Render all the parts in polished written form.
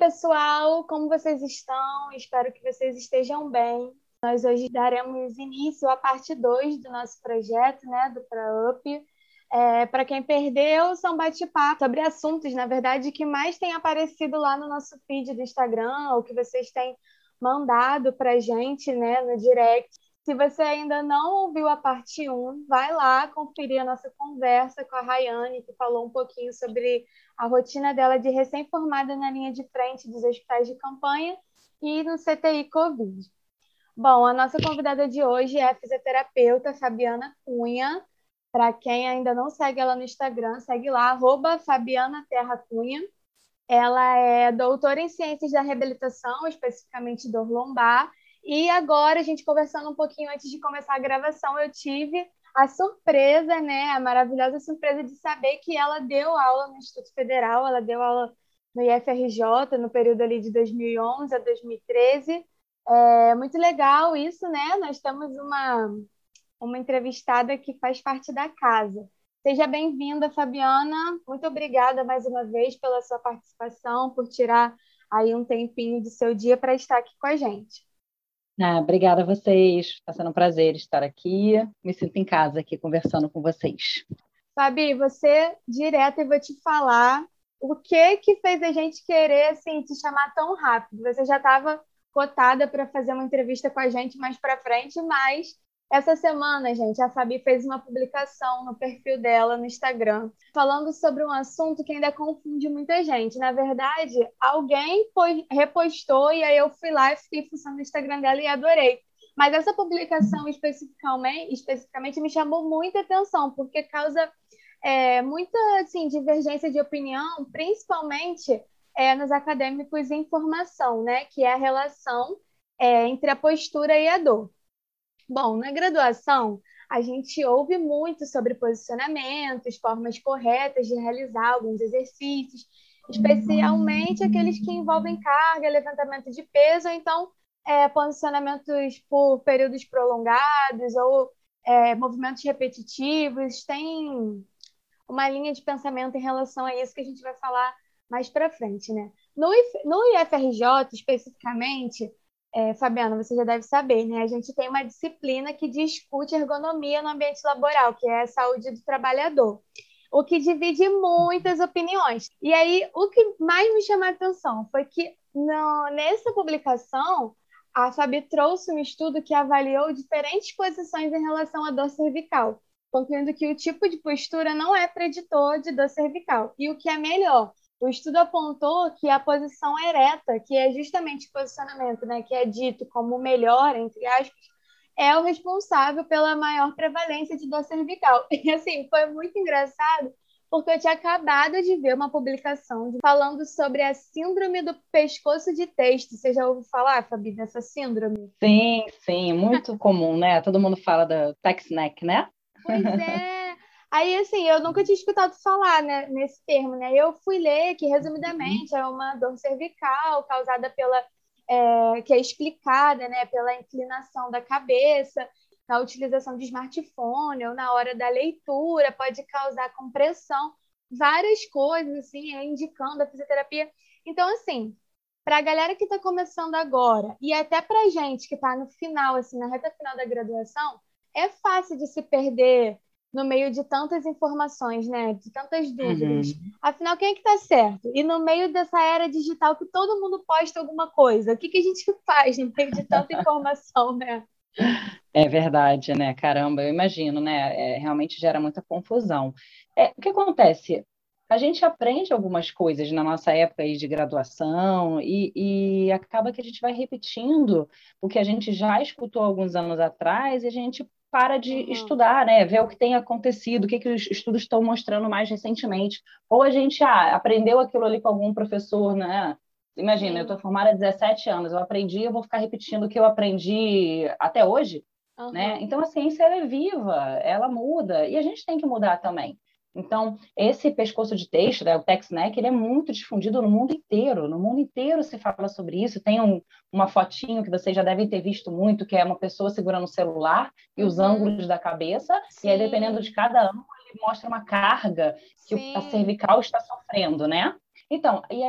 pessoal, como vocês estão? Espero que vocês estejam bem. Nós hoje daremos início à parte 2 do nosso projeto, né, do ProUp. Para quem perdeu, são bate-papo sobre assuntos, na verdade, que mais tem aparecido lá no nosso feed do Instagram, ou que vocês têm mandado para a gente, né, no direct. Se você ainda não ouviu a parte 1, vai lá conferir a nossa conversa com a Rayane, que falou um pouquinho sobre a rotina dela de recém-formada na linha de frente dos hospitais de campanha e no CTI Covid. Bom, a nossa convidada de hoje é a fisioterapeuta Fabiana Cunha. Para quem ainda não segue ela no Instagram, segue lá, @FabianaTerraCunha. Ela é doutora em Ciências da Reabilitação, especificamente dor lombar. E agora, a gente conversando um pouquinho antes de começar a gravação, eu tive a surpresa, né, a maravilhosa surpresa de saber que ela deu aula no Instituto Federal, ela deu aula no IFRJ, no período ali de 2011 a 2013. É muito legal isso, né? Nós temos uma entrevistada que faz parte da casa. Seja bem-vinda, Fabiana. Muito obrigada mais uma vez pela sua participação, por tirar aí um tempinho do seu dia para estar aqui com a gente. Obrigada a vocês. Está sendo um prazer estar aqui. Me sinto em casa aqui conversando com vocês. Fabi, você direto, eu vou te falar o que fez a gente querer assim, te chamar tão rápido. Você já estava cotada para fazer uma entrevista com a gente mais para frente, mas essa semana, gente, a Fabi fez uma publicação no perfil dela no Instagram, falando sobre um assunto que ainda confunde muita gente. Na verdade, alguém repostou e aí eu fui lá e fiquei fuçando no Instagram dela e adorei. Mas essa publicação especificamente me chamou muita atenção, porque causa muita assim, divergência de opinião, principalmente nos acadêmicos em formação, né? Que é a relação entre a postura e a dor. Bom, na graduação, a gente ouve muito sobre posicionamentos, formas corretas de realizar alguns exercícios, especialmente aqueles que envolvem carga, levantamento de peso, ou então posicionamentos por períodos prolongados ou movimentos repetitivos. Tem uma linha de pensamento em relação a isso que a gente vai falar mais para frente, né? No IFRJ, especificamente, Fabiana, você já deve saber, né? A gente tem uma disciplina que discute ergonomia no ambiente laboral, que é a saúde do trabalhador, o que divide muitas opiniões. E aí, o que mais me chamou a atenção foi que nessa publicação, a Fabi trouxe um estudo que avaliou diferentes posições em relação à dor cervical, concluindo que o tipo de postura não é preditor de dor cervical. E o que é melhor, o estudo apontou que a posição ereta, que é justamente o posicionamento, né, que é dito como o melhor, entre aspas, é o responsável pela maior prevalência de dor cervical. E assim, foi muito engraçado, porque eu tinha acabado de ver uma publicação falando sobre a síndrome do pescoço de texto. Você já ouviu falar, Fabi, dessa síndrome? Sim, muito comum, né? Todo mundo fala da tex neck, né? Pois é. Aí, assim, eu nunca tinha escutado falar, né, nesse termo, né? Eu fui ler que, resumidamente, é uma dor cervical causada que é explicada, né, pela inclinação da cabeça, na utilização de smartphone ou na hora da leitura, pode causar compressão, várias coisas, assim, indicando a fisioterapia. Então, assim, para a galera que está começando agora e até para a gente que está no final, assim, na reta final da graduação, é fácil de se perder no meio de tantas informações, né? De tantas dúvidas. Afinal, quem é que está certo? E no meio dessa era digital que todo mundo posta alguma coisa, o que a gente faz no meio de tanta informação, né? É verdade, né? Caramba, eu imagino, né? Realmente gera muita confusão. O que acontece? A gente aprende algumas coisas na nossa época aí de graduação e acaba que a gente vai repetindo o que a gente já escutou alguns anos atrás e a gente para de estudar, né? Ver o que tem acontecido, o que os estudos estão mostrando mais recentemente. Ou a gente aprendeu aquilo ali com algum professor, né? Imagina, eu estou formada há 17 anos, eu aprendi, eu vou ficar repetindo o que eu aprendi até hoje, né? Então, a ciência, ela é viva, ela muda, e a gente tem que mudar também. Então, esse pescoço de texto, né, o tex neck, ele é muito difundido no mundo inteiro se fala sobre isso. Tem uma fotinho que vocês já devem ter visto muito, que é uma pessoa segurando o celular e os ângulos da cabeça, e aí, dependendo de cada ângulo, ele mostra uma carga que a cervical está sofrendo, né? Então, e aí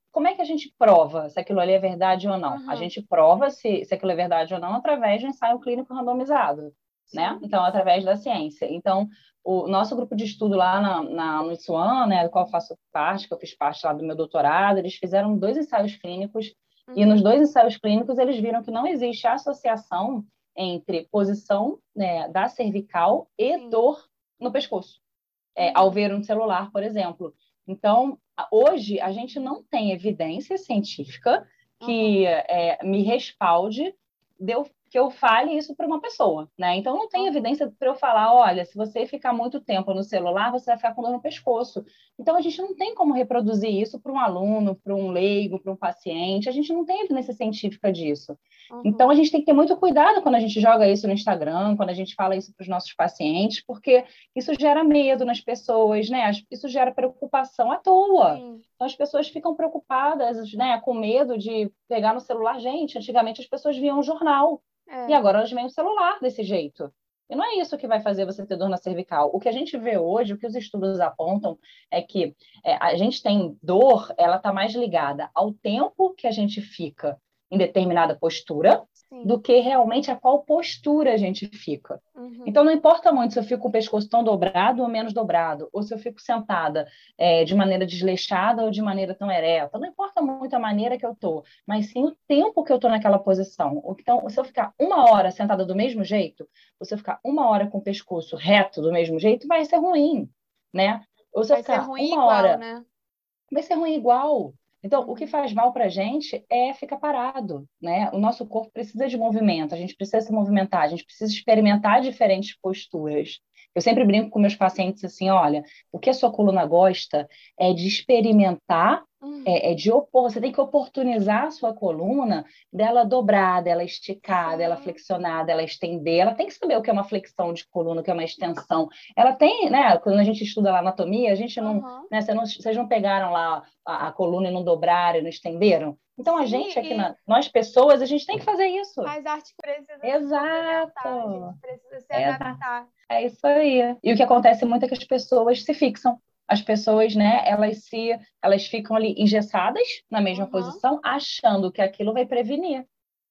como é que a gente prova se aquilo ali é verdade ou não? A Uhum. gente prova se aquilo é verdade ou não através de um ensaio clínico randomizado, né? Sim. Então, através da ciência. Então, o nosso grupo de estudo lá no ISUAN, né, do qual eu faço parte, que eu fiz parte lá do meu doutorado, eles fizeram 2 ensaios clínicos e nos Uhum. 2 ensaios clínicos eles viram que não existe associação entre posição, né, da cervical e Sim. dor no pescoço, ao Uhum. ver um celular, por exemplo. Então, hoje, a gente não tem evidência científica Uhum. que me respalde que eu fale isso para uma pessoa, né? Então, não tem Uhum. evidência para eu falar, olha, se você ficar muito tempo no celular, você vai ficar com dor no pescoço. Então, a gente não tem como reproduzir isso para um aluno, para um leigo, para um paciente. A gente não tem evidência científica disso. Então, Uhum. a gente tem que ter muito cuidado quando a gente joga isso no Instagram, quando a gente fala isso para os nossos pacientes, porque isso gera medo nas pessoas, né? Isso gera preocupação à toa. Sim. Então, as pessoas ficam preocupadas, né, com medo de pegar no celular. Gente, antigamente as pessoas viam o jornal e É. agora elas veem o celular desse jeito. E não é isso que vai fazer você ter dor na cervical. O que a gente vê hoje, o que os estudos apontam, é que a gente tem dor, ela está mais ligada ao tempo que a gente fica em determinada postura do Sim. que realmente a qual postura a gente fica. Uhum. Então, não importa muito se eu fico com o pescoço tão dobrado ou menos dobrado, ou se eu fico sentada de maneira desleixada ou de maneira tão ereta. Não importa muito a maneira que eu estou, mas sim o tempo que eu estou naquela posição. Então, se eu ficar 1 hora sentada do mesmo jeito, ou se eu ficar 1 hora com o pescoço reto do mesmo jeito, vai ser ruim, né? Ou se eu Vai ser ficar ruim uma igual, hora né? vai ser ruim igual. Então, o que Uhum. faz mal para a gente é ficar parado, né? O nosso corpo precisa de movimento, a gente precisa se movimentar, a gente precisa experimentar diferentes posturas. Eu sempre brinco com meus pacientes assim, olha, o que a sua coluna gosta é de experimentar, Uhum. você tem que oportunizar a sua coluna dela dobrar, dela esticar, dela Sim. flexionar, dela estender. Ela tem que saber o que é uma flexão de coluna, o que é uma extensão. Ela tem, né? Quando a gente estuda lá anatomia, a gente não, Uhum. né? Vocês não pegaram lá a coluna e não dobraram, e não estenderam? Então, a Sim, gente aqui, e nós pessoas, a gente tem que fazer isso. as artes precisam se movimentar, a gente Exato. precisa se Exato. adaptar. É isso aí. E o que acontece muito é que as pessoas se fixam. As pessoas, né, elas ficam ali engessadas na mesma Uhum. posição, achando que aquilo vai prevenir.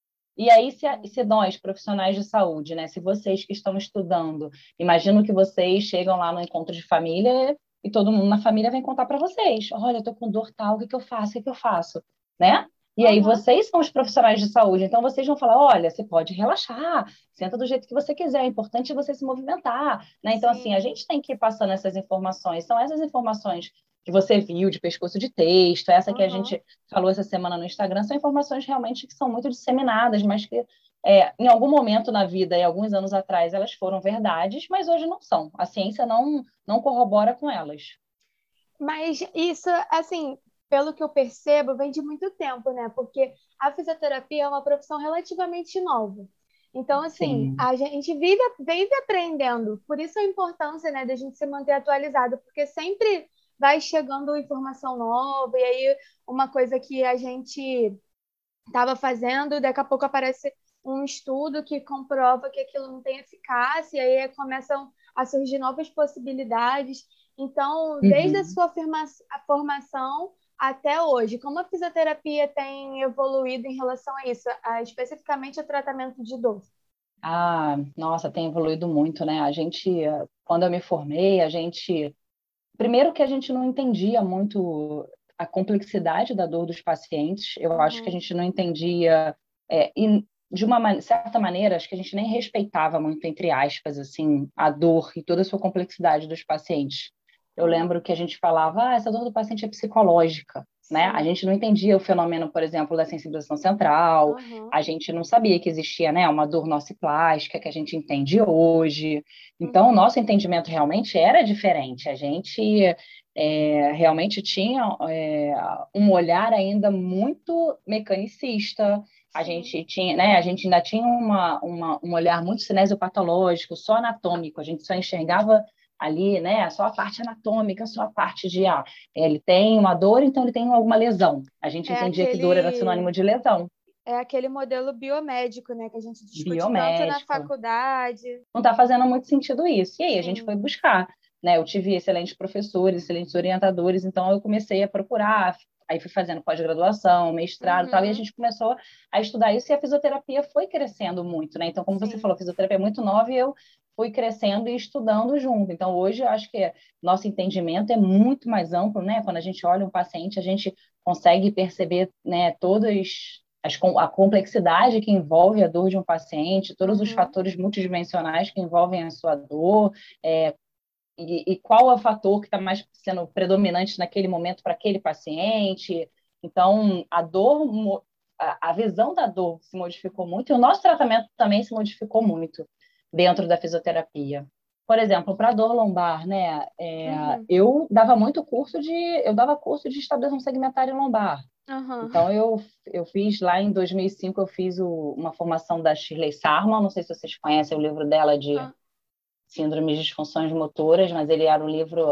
E aí, Sim. se nós, profissionais de saúde, né, se vocês que estão estudando, imagino que vocês chegam lá no encontro de família e todo mundo na família vem contar para vocês: olha, eu tô com dor tal, o que que eu faço? O que que eu faço? Né? E aí Uhum. vocês são os profissionais de saúde, então vocês vão falar: olha, você pode relaxar, senta do jeito que você quiser, é importante você se movimentar, né? Então, assim, a Sim. gente tem que ir passando essas informações. São essas informações que você viu de pescoço de texto, essa que a Uhum. gente falou essa semana no Instagram, são informações realmente que são muito disseminadas, mas que em algum momento na vida e alguns anos atrás elas foram verdades, mas hoje não são. A ciência não corrobora com elas. Mas isso, assim, pelo que eu percebo, vem de muito tempo, né? Porque a fisioterapia é uma profissão relativamente nova. Então, assim, Sim. a gente vive aprendendo. Por isso a importância, né, da gente se manter atualizado, porque sempre vai chegando informação nova, e aí uma coisa que a gente estava fazendo, daqui a pouco aparece um estudo que comprova que aquilo não tem eficácia, e aí começam a surgir novas possibilidades. Então, desde a Uhum. sua a formação até hoje, como a fisioterapia tem evoluído em relação a isso, especificamente o tratamento de dor? Ah, nossa, tem evoluído muito, né? Quando eu me formei, primeiro que a gente não entendia muito a complexidade da dor dos pacientes, eu acho que a Uhum. gente não entendia, e de uma certa maneira, acho que a gente nem respeitava muito, entre aspas, assim, a dor e toda a sua complexidade dos pacientes. Eu Uhum. lembro que a gente falava, essa dor do paciente é psicológica, né? A Sim. gente não entendia o fenômeno, por exemplo, da sensibilização central, Uhum. a gente não sabia que existia, né, uma dor nociplástica que a gente entende hoje. Então, o Uhum. nosso entendimento realmente era diferente. A gente realmente tinha um olhar ainda muito mecanicista. A Sim. gente tinha, né, a gente ainda tinha um olhar muito cinesiopatológico, só anatômico. A gente só enxergava ali, né, só a parte anatômica, só a parte de, ele tem uma dor, então ele tem alguma lesão. A gente É entendia que dor era aquele sinônimo de lesão. é aquele modelo biomédico, né, que a gente discute tanto na Biomédico. faculdade. Não está fazendo muito sentido isso. E aí a gente Sim. foi buscar, né? Eu tive excelentes professores, excelentes orientadores, então eu comecei a procurar, Aí fui fazendo pós-graduação, mestrado e tal, e a Uhum. gente começou a estudar isso e a fisioterapia foi crescendo muito, né? Então, como você Sim. falou, a fisioterapia é muito nova e eu fui crescendo e estudando junto. Então, hoje eu acho que nosso entendimento é muito mais amplo, né? Quando a gente olha um paciente, a gente consegue perceber, né, a complexidade que envolve a dor de um paciente, todos os Uhum. fatores multidimensionais que envolvem a sua dor, e qual é o fator que está mais sendo predominante naquele momento para aquele paciente. Então, a visão da dor se modificou muito e o nosso tratamento também se modificou muito dentro da fisioterapia. Por exemplo, para dor lombar, né? Uhum. Eu dava curso de estabilização segmentária lombar. Uhum. Então, eu fiz lá em 2005, eu fiz uma formação da Shirley Sarman, não sei se vocês conhecem o livro dela de Ah, Síndromes de Disfunções Motoras, mas ele era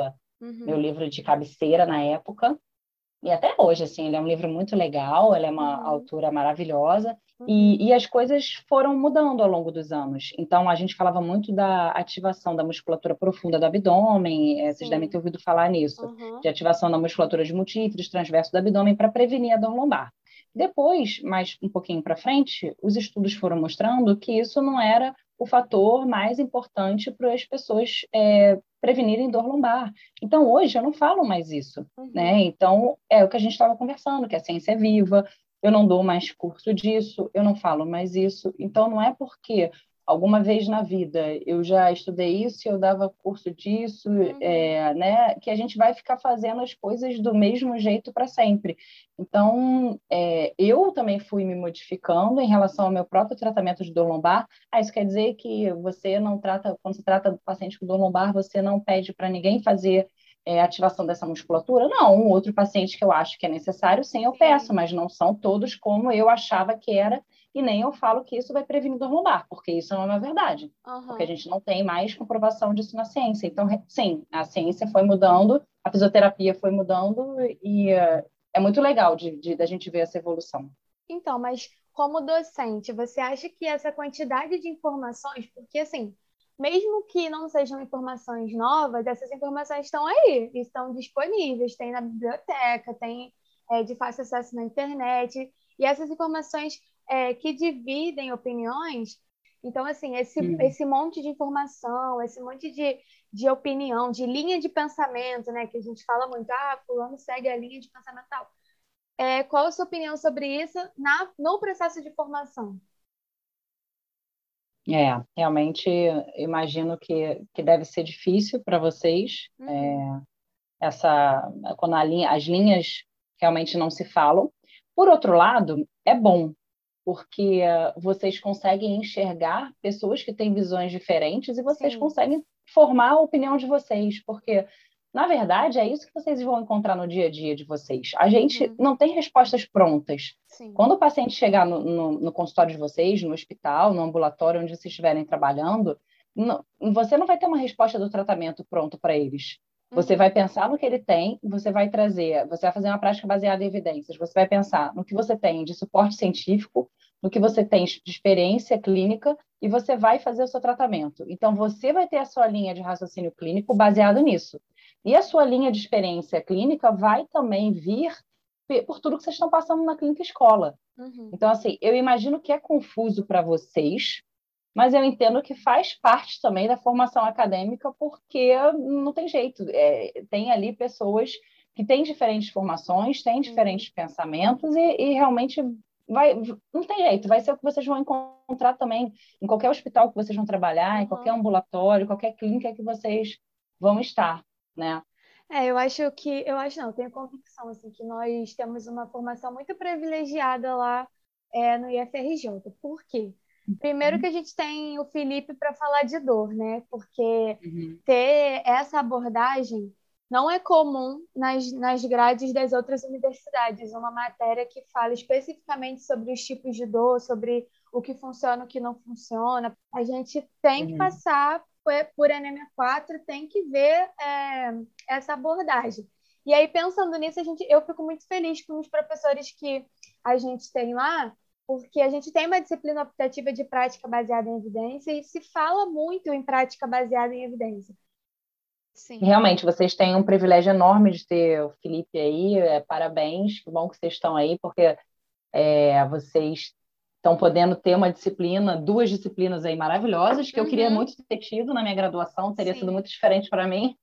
meu uhum. livro de cabeceira na época. E até hoje, assim, ele é um livro muito legal, ela é uma Uhum. autora maravilhosa, Uhum. e as coisas foram mudando ao longo dos anos. Então, a gente falava muito da ativação da musculatura profunda do abdômen, vocês devem ter Sim. ouvido falar nisso, Uhum. de ativação da musculatura de multífidos, transverso do abdômen, para prevenir a dor lombar. Depois, mais um pouquinho para frente, os estudos foram mostrando que isso não era o fator mais importante para as pessoas prevenirem dor lombar. Então, hoje, eu não falo mais isso, né? Uhum. Então, é o que a gente estava conversando, que a ciência é viva, eu não dou mais curso disso, eu não falo mais isso. Então, não é porque alguma vez na vida eu já estudei isso e eu dava curso disso, Uhum. né? Que a gente vai ficar fazendo as coisas do mesmo jeito para sempre. Então, eu também fui me modificando em relação ao meu próprio tratamento de dor lombar. Isso quer dizer que você não trata, quando você trata do paciente com dor lombar, você não pede para ninguém fazer ativação dessa musculatura? Não, um outro paciente que eu acho que é necessário, sim, eu peço, Sim. mas não são todos como eu achava que era, e nem eu falo que isso vai prevenir dor lombar, porque isso não é verdade, porque a Uhum. gente não tem mais comprovação disso na ciência. Então, sim, a ciência foi mudando, a fisioterapia foi mudando, e é muito legal da gente ver essa evolução. Então, mas como docente, você acha que essa quantidade de informações, porque assim, mesmo que não sejam informações novas, essas informações estão aí, estão disponíveis, tem na biblioteca, tem de fácil acesso na internet, e essas informações que dividem opiniões, então, assim, Hum. esse monte de informação, esse monte de opinião, de linha de pensamento, né, que a gente fala muito, fulano segue a linha de pensamento tal. Qual a sua opinião sobre isso no processo de formação? Realmente imagino que deve ser difícil para vocês, Uhum. essa quando as linhas realmente não se falam. Por outro lado, é bom, porque vocês conseguem enxergar pessoas que têm visões diferentes e vocês Sim. conseguem formar a opinião de vocês, porque, na verdade, é isso que vocês vão encontrar no dia a dia de vocês. A gente Uhum. não tem respostas prontas. Sim. Quando o paciente chegar no consultório de vocês, no hospital, no ambulatório, onde vocês estiverem trabalhando, você não vai ter uma resposta do tratamento pronto para eles. Você vai Uhum. pensar no que ele tem, você vai fazer uma prática baseada em evidências, você vai pensar no que você tem de suporte científico, no que você tem de experiência clínica e você vai fazer o seu tratamento. Então, você vai ter a sua linha de raciocínio clínico baseado nisso. E a sua linha de experiência clínica vai também vir por tudo que vocês estão passando na clínica escola. Uhum. Então, assim, eu imagino que é confuso para vocês, mas eu entendo que faz parte também da formação acadêmica, porque não tem jeito. Tem ali pessoas que têm diferentes formações, têm Sim. diferentes pensamentos, e realmente não tem jeito, vai ser o que vocês vão encontrar também em qualquer hospital que vocês vão trabalhar, em qualquer Uhum. ambulatório, qualquer clínica que vocês vão estar, né? Eu acho não, eu tenho convicção, assim, que nós temos uma formação muito privilegiada lá no IFRJ. Por quê? Primeiro que a gente tem o Felipe para falar de dor, né? Porque Uhum. ter essa abordagem não é comum nas grades das outras universidades, uma matéria que fala especificamente sobre os tipos de dor, sobre o que funciona, o que não funciona. A gente tem que Uhum. passar por anemia 4, tem que ver essa abordagem. E aí, pensando nisso, eu fico muito feliz com os professores que a gente tem lá, porque a gente tem uma disciplina optativa de prática baseada em evidência e se fala muito em prática baseada em evidência. Sim. Realmente, vocês têm um privilégio enorme de ter o Felipe aí, parabéns, que bom que vocês estão aí, porque vocês estão podendo ter uma disciplina, duas disciplinas aí maravilhosas, que eu queria muito ter tido na minha graduação, teria sido Sim. muito diferente para mim.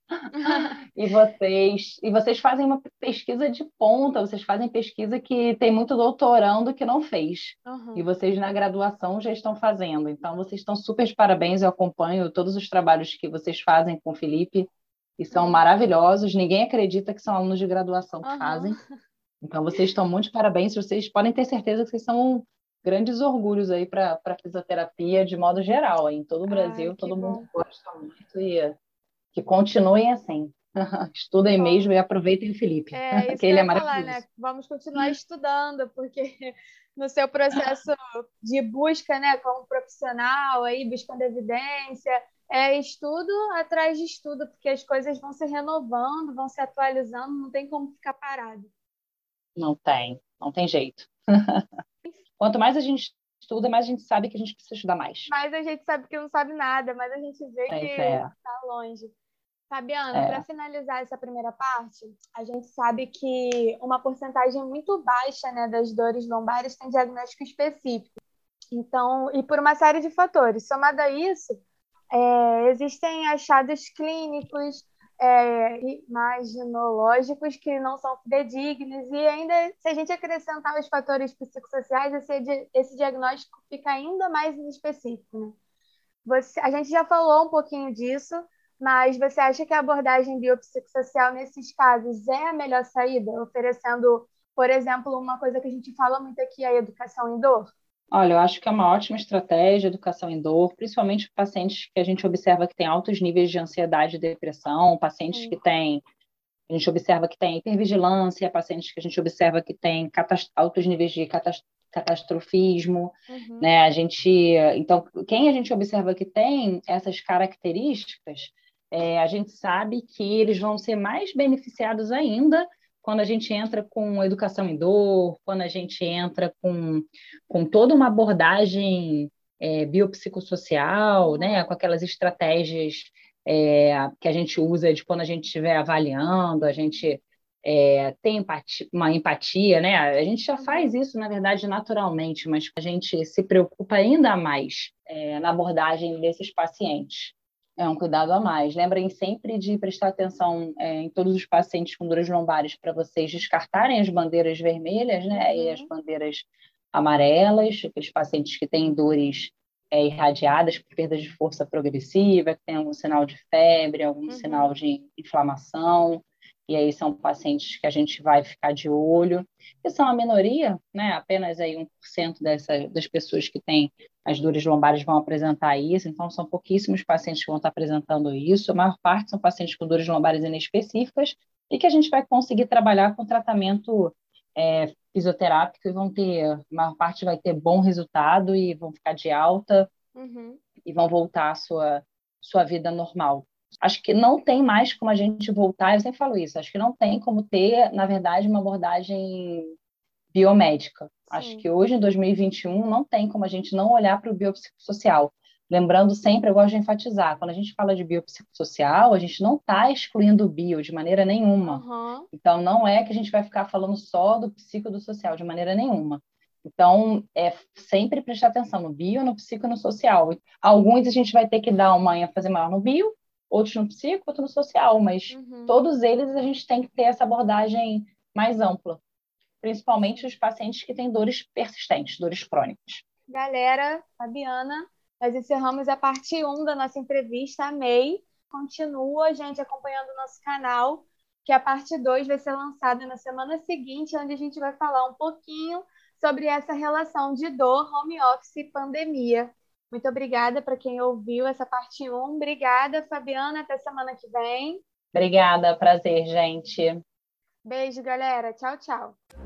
E vocês fazem uma pesquisa de ponta, vocês fazem pesquisa que tem muito doutorando que não fez. E vocês na graduação já estão fazendo. Então, vocês estão super de parabéns, eu acompanho todos os trabalhos que vocês fazem com o Felipe, e são maravilhosos. Ninguém acredita que são alunos de graduação que fazem. Então, vocês estão muito de parabéns. Vocês podem ter certeza que vocês são grandes orgulhos aí para a fisioterapia de modo geral. Em todo o Brasil, todo mundo Bom. gosta muito e que continuem assim. Estudem mesmo e aproveitem o Felipe, É isso que que eu ele é ia falar, né? maravilhoso. Vamos continuar estudando, porque no seu processo de busca, né, como profissional, aí buscando evidência, é estudo atrás de estudo, porque as coisas vão se renovando, vão se atualizando, não tem como ficar parado. Não tem jeito. Quanto mais a gente estuda, mais a gente sabe que a gente precisa estudar mais. Mas a gente sabe que não sabe nada, mas a gente vê que É, está longe. Fabiana, para é. finalizar essa primeira parte, a gente sabe que uma porcentagem muito baixa, né, das dores lombares tem diagnóstico específico. Então, e por uma série de fatores. Somado a isso, existem achados clínicos, imaginológicos que não são fidedignos, e ainda, se a gente acrescentar os fatores psicossociais, esse diagnóstico fica ainda mais inespecífico, né? A gente já falou um pouquinho disso, mas você acha que a abordagem biopsicossocial nesses casos é a melhor saída, oferecendo, por exemplo, uma coisa que a gente fala muito aqui, a educação em dor? Olha, eu acho que é uma ótima estratégia, educação em dor, principalmente pacientes que a gente observa que têm altos níveis de ansiedade e depressão, pacientes que têm, a gente observa que têm hipervigilância, pacientes que a gente observa que têm altos níveis de catastrofismo, né? Então, quem a gente observa que tem essas características, a gente sabe que eles vão ser mais beneficiados ainda quando a gente entra com educação em dor, quando a gente entra com toda uma abordagem biopsicossocial, né? Com aquelas estratégias que a gente usa de quando a gente estiver avaliando, a gente tem uma empatia, né? A gente já faz isso, na verdade, naturalmente, mas a gente se preocupa ainda mais na abordagem desses pacientes. É um cuidado a mais. Lembrem sempre de prestar atenção em todos os pacientes com dores lombares para vocês descartarem as bandeiras vermelhas, né? E as bandeiras amarelas, aqueles pacientes que têm dores irradiadas por perda de força progressiva, que tem algum sinal de febre, algum sinal de inflamação. E aí são pacientes que a gente vai ficar de olho, que são a minoria, né? Apenas aí 1% das pessoas que têm as dores lombares vão apresentar isso, então são pouquíssimos pacientes que vão estar apresentando isso, a maior parte são pacientes com dores lombares inespecíficas e que a gente vai conseguir trabalhar com tratamento fisioterápico e a maior parte vai ter bom resultado e vão ficar de alta e vão voltar à sua vida normal. Acho que não tem mais como a gente voltar, eu sempre falo isso, acho que não tem como ter, na verdade, uma abordagem biomédica. Acho que hoje, em 2021, não tem como a gente não olhar para o biopsicossocial. Lembrando sempre, eu gosto de enfatizar, quando a gente fala de biopsicossocial, a gente não está excluindo o bio de maneira nenhuma. Então, não é que a gente vai ficar falando só do psico e do social, de maneira nenhuma. Então, sempre prestar atenção no bio, no psico e no social. Alguns a gente vai ter que dar uma ênfase maior no bio, outros no psico, outros no social, mas todos eles a gente tem que ter essa abordagem mais ampla, principalmente os pacientes que têm dores persistentes, dores crônicas. Galera, Fabiana, nós encerramos a parte 1 da nossa entrevista, amei. Continua, gente, acompanhando o nosso canal, que a parte 2 vai ser lançada na semana seguinte, onde a gente vai falar um pouquinho sobre essa relação de dor, home office e pandemia. Muito obrigada para quem ouviu essa parte 1. Obrigada, Fabiana. Até semana que vem. Obrigada, prazer, gente. Beijo, galera. Tchau, tchau.